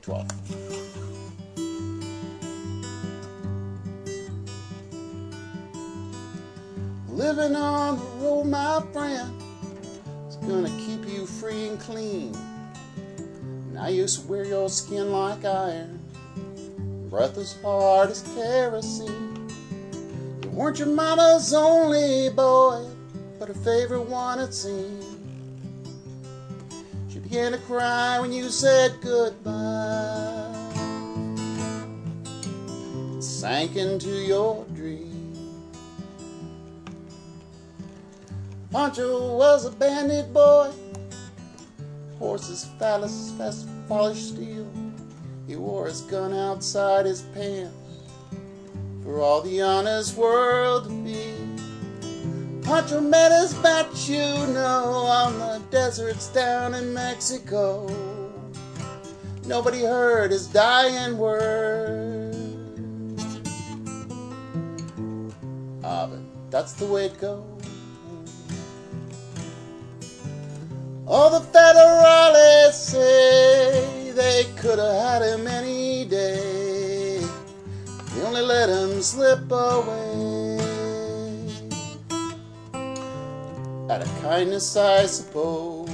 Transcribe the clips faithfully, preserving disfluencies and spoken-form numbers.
twelve. Living on the road, my friend, is gonna keep you free and clean. Now you swear your skin like iron, breath as hard as kerosene. You weren't your mama's only boy, but her favorite one it seemed. She began to cry when you said goodbye. It sank into your dream. Pancho was a bandit boy, horse's phallus, fast polished steel. He wore his gun outside his pants for all the honest world to be. Pancho met his match, you know, on the deserts down in Mexico. Nobody heard his dying words. Ah, but that's the way it goes. All the federales say they could have had him any day. They only let him slip away. Out of kindness, I suppose.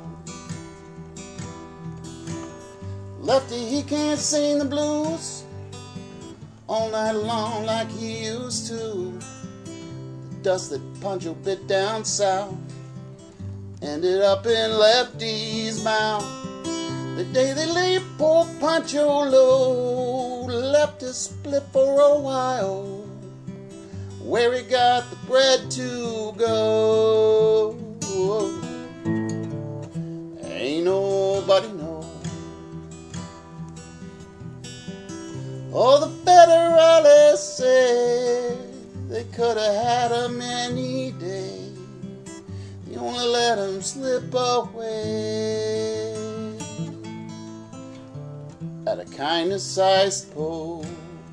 Lefty, he can't sing the blues all night long like he used to. The dust that Pancho bit down south ended up in Lefty's mouth. The day they laid poor Pancho low, left his split for a while, where he got the bread to go. Ain't nobody know. All the federales say they could have had him any day. You only let him slip away. Out of kindness, I suppose.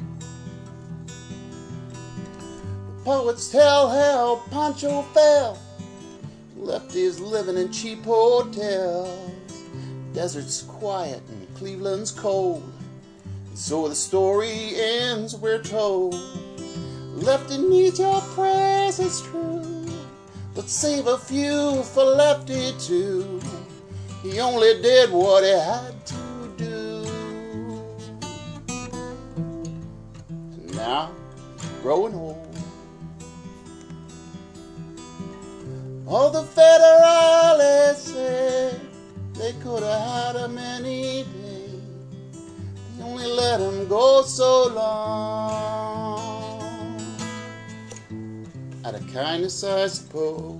The poets tell how Pancho fell. He left his living in cheap hotels. Desert's quiet and Cleveland's cold. And so the story ends, we're told. Lefty needs your praise, it's true, but save a few for Lefty too. He only did what he had to do. And now he's growing old. All the federales say they could have had him any day. They only let him go so long. Out of kindness, I suppose.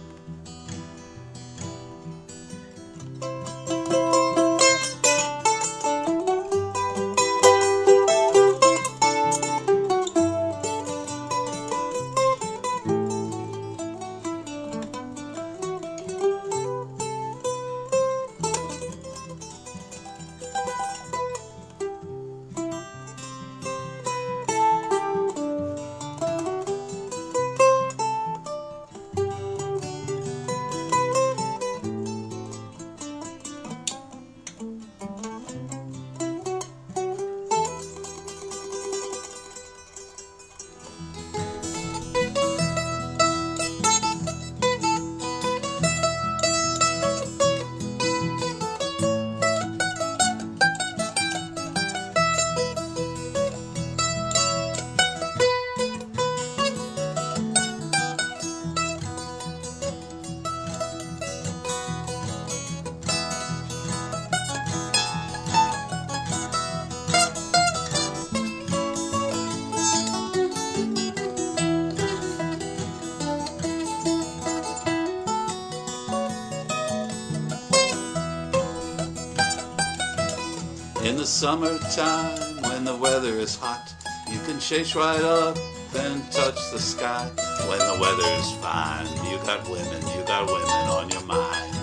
In the summertime, when the weather is hot, you can chase right up and touch the sky. When the weather's fine, you got women, you got women on your mind.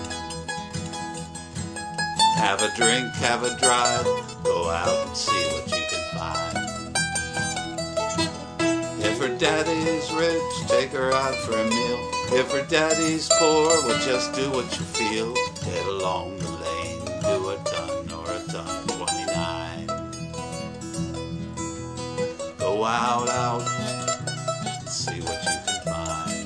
Have a drink, have a drive, go out and see what you can find. If her daddy's rich, take her out for a meal. If her daddy's poor, well, just do what you feel. Get along the lane, do a ton or a ton twenty-nine. go out, out, and see what you can find.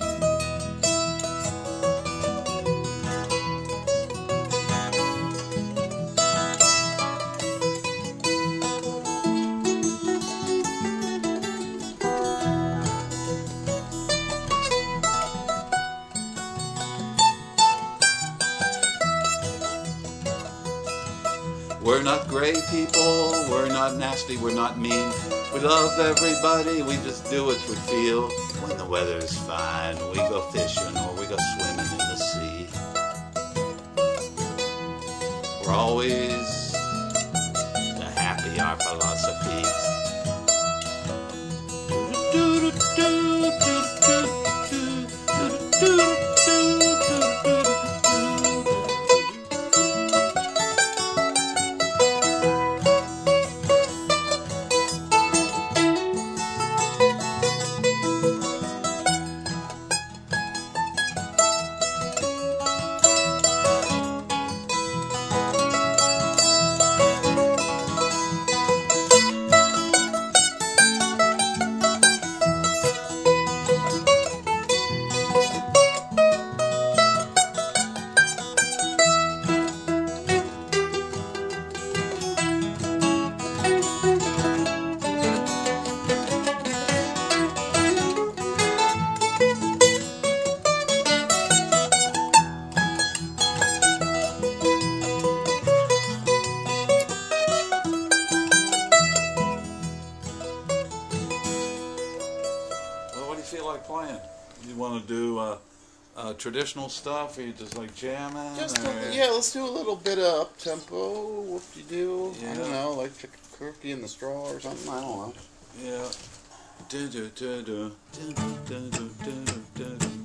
We're not gray people, we're not nasty, we're not mean. We love everybody, we just do what we feel. When the weather's fine, we go fishing or we go swimming in the sea. We're always happy, our philosophy. Feel like playing? You want to do uh, uh, traditional stuff, or you just like jamming? Just or? a, yeah, let's do a little bit of up tempo. What do you do? Yeah. I don't know, like Chicken Cookie in the Straw or something. I don't know. Yeah. Do do do do do do do do do do.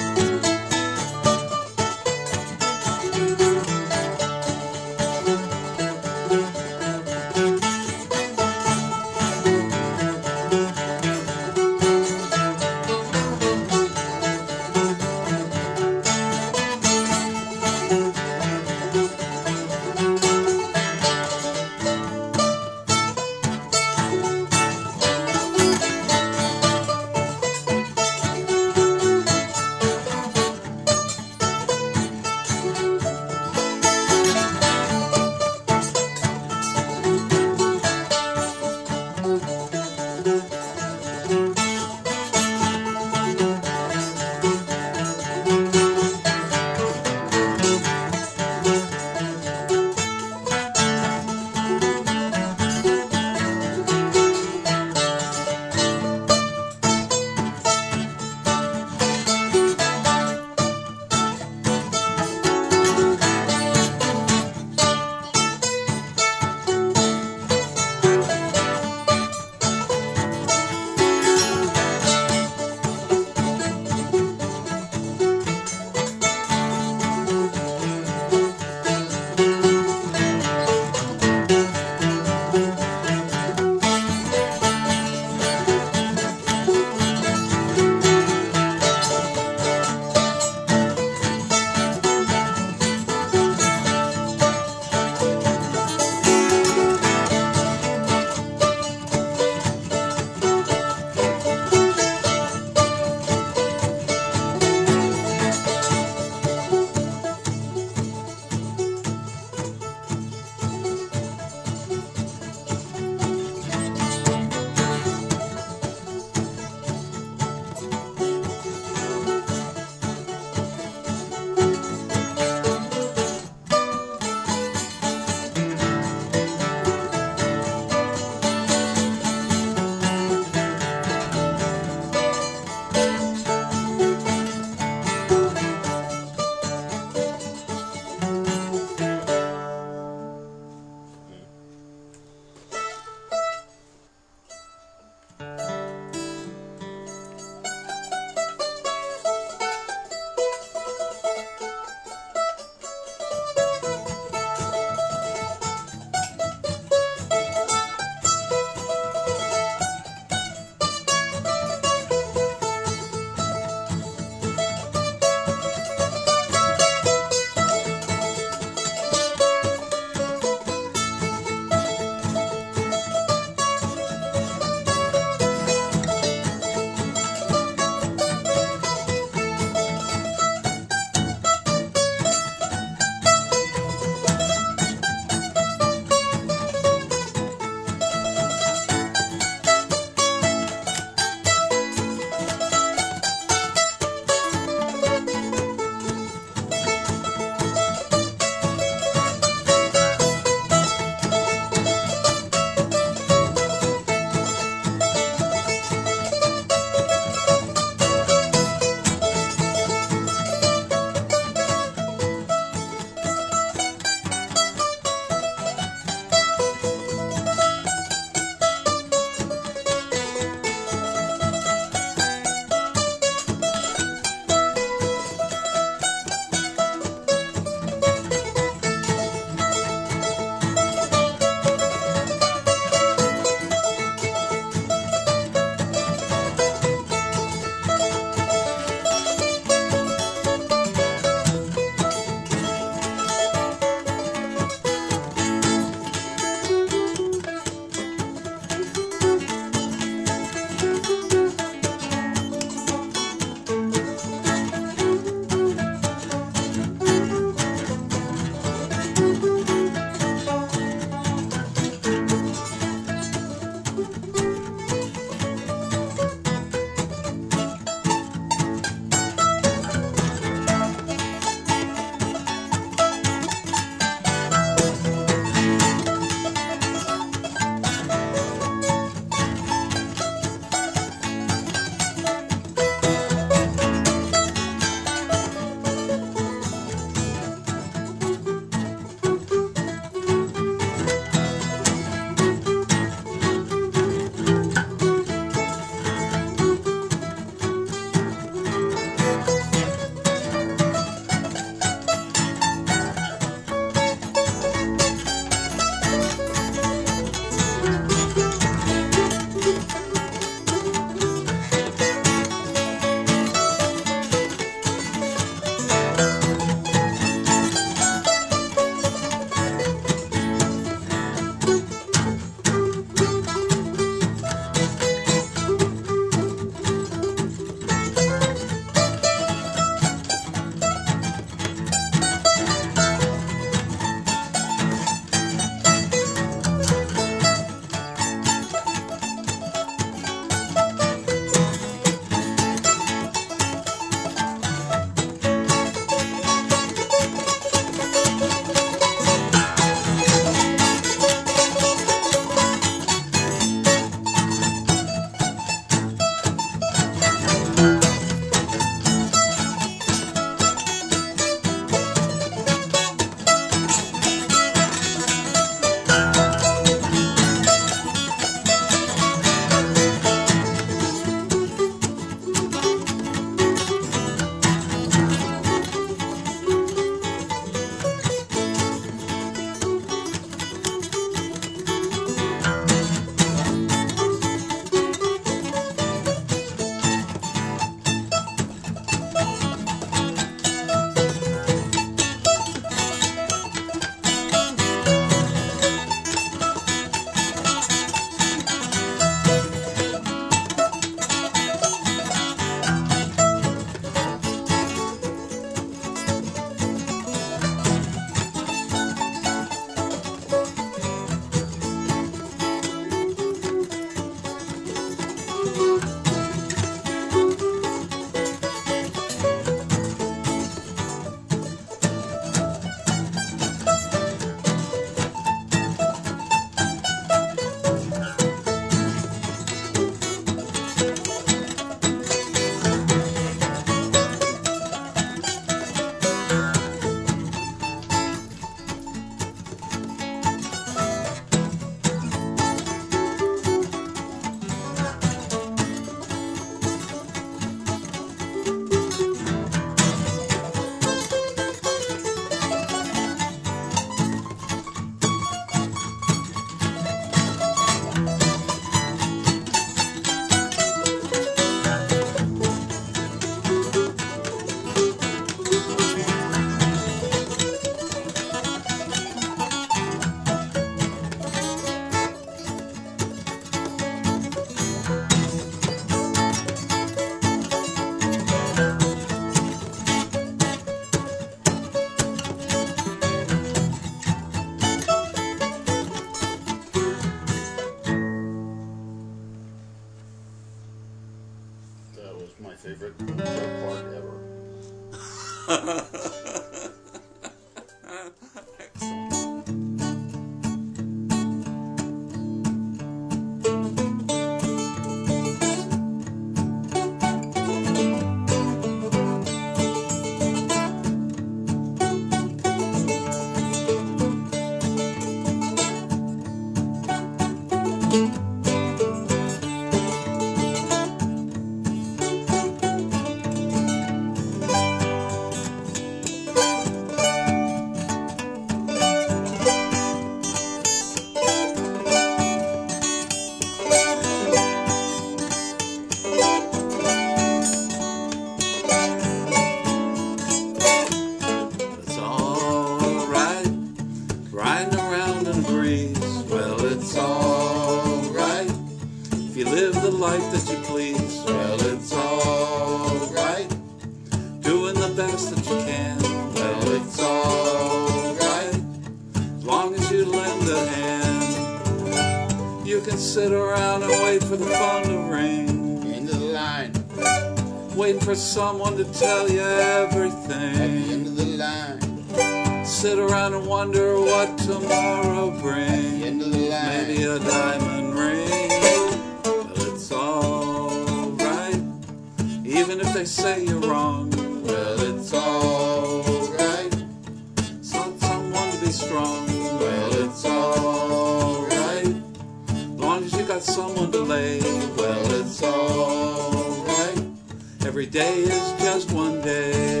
It's alright, riding around in a breeze. Well, it's alright if you live the life that you please. Well, it's alright doing the best that you can. Well, it's alright as long as you lend a hand. You can sit around and wait for the phone to ring. End of the line. Waiting for someone to tell you everything. At the end of the line. Sit around and wonder what tomorrow brings. At the end of the line. Maybe a diamond ring. But it's alright, even if they say you're wrong. Well, it's alright. Want someone to be strong. Well, it's alright, as long as you got someone to lay. Well, it's alright. Every day is just one day.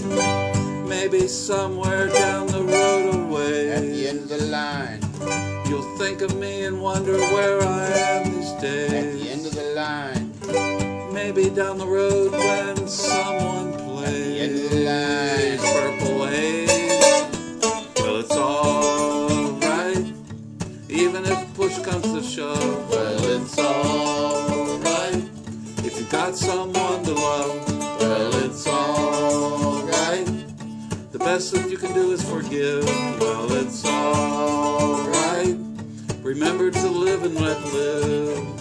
Maybe somewhere down the road away, At the end of the line. you'll think of me and wonder where I am these days. At the end of the line. Maybe down the road when someone plays At the end of the line. Purple Haze. Well, it's alright, even if push comes to shove. Well, it's alright if you got someone to love. Well, it's alright, the best that you can do is forgive. Well, it's alright, remember to live and let live.